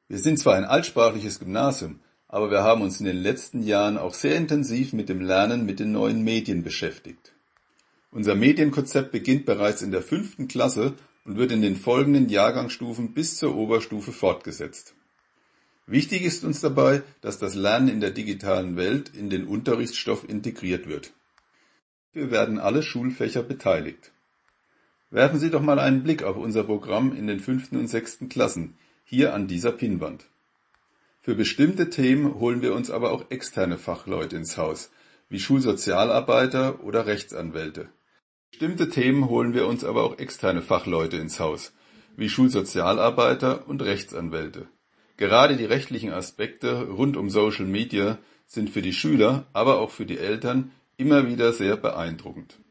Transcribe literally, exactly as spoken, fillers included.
Wir sind zwar ein altsprachliches Gymnasium, aber wir haben uns in den letzten Jahren auch sehr intensiv mit dem Lernen mit den neuen Medien beschäftigt. Unser Medienkonzept beginnt bereits in der fünften Klasse und wird in den folgenden Jahrgangsstufen bis zur Oberstufe fortgesetzt. Wichtig ist uns dabei, dass das Lernen in der digitalen Welt in den Unterrichtsstoff integriert wird. Hierfür werden alle Schulfächer beteiligt. Werfen Sie doch mal einen Blick auf unser Programm in den fünften und sechsten Klassen, hier an dieser Pinnwand. Für bestimmte Themen holen wir uns aber auch externe Fachleute ins Haus, wie Schulsozialarbeiter oder Rechtsanwälte. Für bestimmte Themen holen wir uns aber auch externe Fachleute ins Haus, wie Schulsozialarbeiter und Rechtsanwälte. Gerade die rechtlichen Aspekte rund um Social Media sind für die Schüler, aber auch für die Eltern immer wieder sehr beeindruckend.